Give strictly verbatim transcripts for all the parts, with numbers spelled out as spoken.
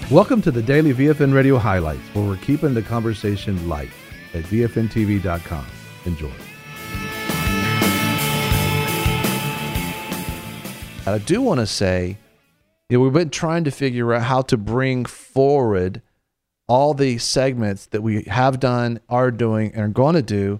Welcome to the Daily V F N Radio Highlights, where we're keeping the conversation light at V F N T V dot com. Enjoy. I do want to say, you know, we've been trying to figure out how to bring forward all the segments that we have done, are doing, and are going to do,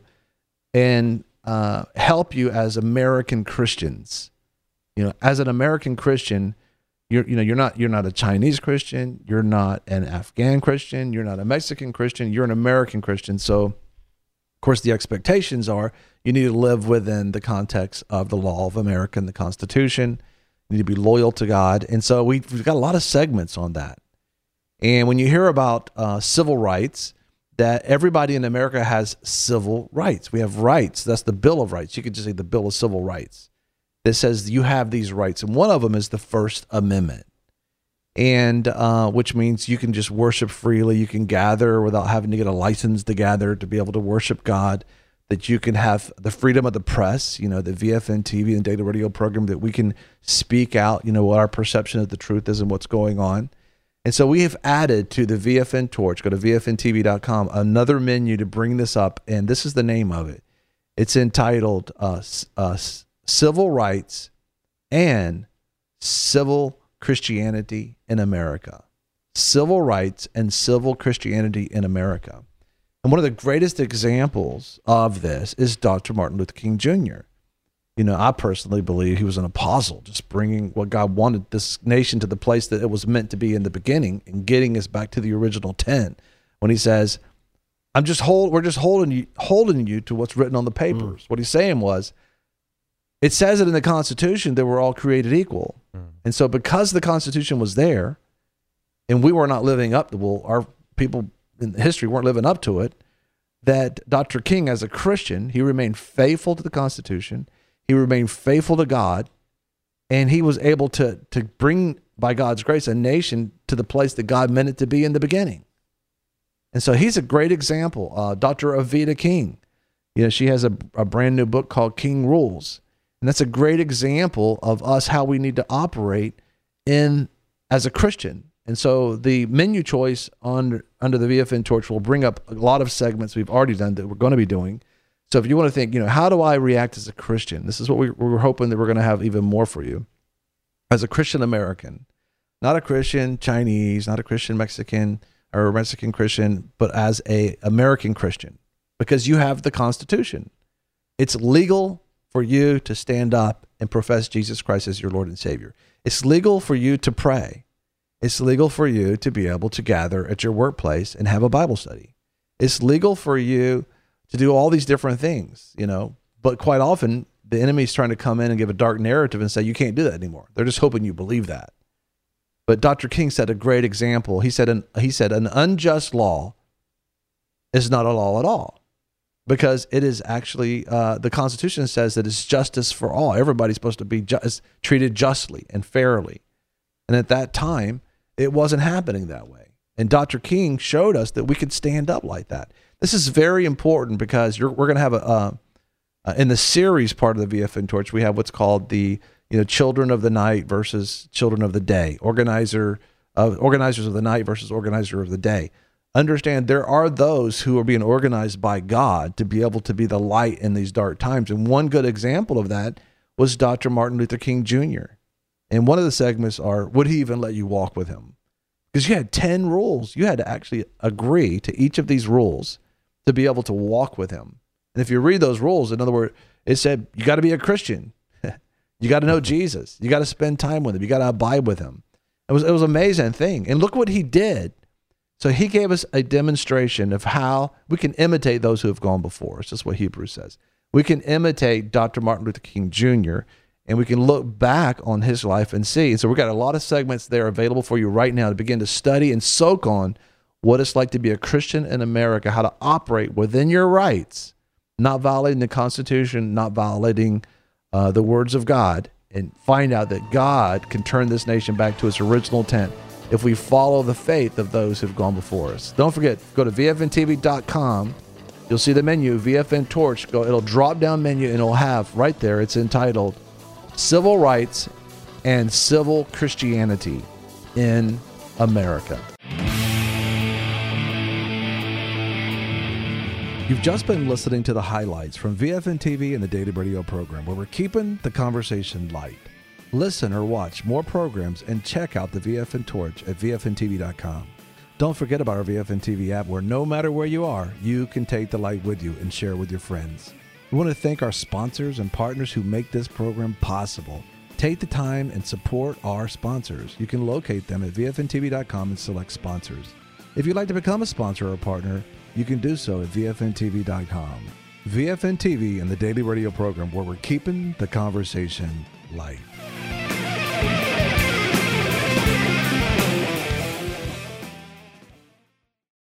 and uh, help you as American Christians. You know, as an American Christian, you're you know you're not you're not a Chinese Christian, you're not an Afghan Christian, you're not a Mexican Christian, you're an American Christian. So, of course, the expectations are you need to live within the context of the law of America and the Constitution. You need to be loyal to God, and so we've, we've got a lot of segments on that. And when you hear about uh, civil rights, that everybody in America has civil rights. We have rights. That's the Bill of Rights. You could just say the Bill of Civil Rights. That says you have these rights, and one of them is the First Amendment, and uh, which means you can just worship freely. You can gather without having to get a license to gather to be able to worship God. That you can have the freedom of the press, you know, the V F N T V and Daily Radio program, that we can speak out, you know, what our perception of the truth is and what's going on. And so we have added to the V F N Torch, go to V F N T V dot com, another menu to bring this up, and this is the name of it. It's entitled uh, uh, Civil Rights and Civil Christianity in America. Civil Rights and Civil Christianity in America. And one of the greatest examples of this is Doctor Martin Luther King Junior You know, I personally believe he was an apostle, just bringing what God wanted this nation to the place that it was meant to be in the beginning and getting us back to the original ten. When he says, I'm just hold, we're just holding you, holding you to what's written on the papers. Mm. What he's saying was, it says it in the Constitution that we're all created equal. Mm. And so because the Constitution was there and we were not living up to, well, our people in history weren't living up to it, that Doctor King, as a Christian, he remained faithful to the Constitution. He remained faithful to God, and he was able to, to bring, by God's grace, a nation to the place that God meant it to be in the beginning. And so he's a great example. Uh, Doctor Avita King, you know, she has a, a brand new book called King Rules. And that's a great example of us, how we need to operate in as a Christian. And so the menu choice on, under the V F N Torch will bring up a lot of segments we've already done that we're going to be doing. So if you want to think, you know, how do I react as a Christian? This is what we, we're hoping that we're going to have even more for you. As a Christian American, not a Christian Chinese, not a Christian Mexican or a Mexican Christian, but as a American Christian, because you have the Constitution. It's legal for you to stand up and profess Jesus Christ as your Lord and Savior. It's legal for you to pray. It's legal for you to be able to gather at your workplace and have a Bible study. It's legal for you to do all these different things, you know, but quite often the enemy's trying to come in and give a dark narrative and say, you can't do that anymore. They're just hoping you believe that. But Doctor King said a great example. He said, an, he said, an unjust law is not a law at all, because it is actually, uh, the Constitution says that it's justice for all. Everybody's supposed to be just, treated justly and fairly. And at that time, it wasn't happening that way. And Doctor King showed us that we could stand up like that. This is very important, because you're, we're going to have a, uh, uh, in the series part of the V F N Torch, we have what's called the, you know, Children of the Night versus Children of the Day, organizer, uh, organizers of the night versus organizer of the day. Understand, there are those who are being organized by God to be able to be the light in these dark times. And one good example of that was Doctor Martin Luther King Junior And one of the segments are, would he even let you walk with him? Because you had ten rules. You had to actually agree to each of these rules to be able to walk with him. And if you read those rules, in other words, it said, you got to be a Christian. You got to know Jesus. You got to spend time with him. You got to abide with him. It was, it was an amazing thing. And look what he did. So he gave us a demonstration of how we can imitate those who have gone before us. That's what Hebrews says. We can imitate Doctor Martin Luther King Junior, and we can look back on his life and see. And so we've got a lot of segments there available for you right now to begin to study and soak on what it's like to be a Christian in America, how to operate within your rights, not violating the Constitution, not violating uh, the words of God, and find out that God can turn this nation back to its original intent if we follow the faith of those who've gone before us. Don't forget, go to V F N T V dot com. You'll see the menu, V F N Torch. Go, it'll drop down menu, and it'll have right there, it's entitled Civil Rights and Civil Christianity in America. You've just been listening to the highlights from V F N T V and the Daily Radio program, where we're keeping the conversation light. Listen or watch more programs and check out the V F N Torch at V F N T V dot com. Don't forget about our V F N T V app, where no matter where you are, you can take the light with you and share with your friends. We want to thank our sponsors and partners who make this program possible. Take the time and support our sponsors. You can locate them at V F N T V dot com and select sponsors. If you'd like to become a sponsor or a partner, you can do so at V F N T V dot com. V F N T V and the Daily Radio program, where we're keeping the conversation light.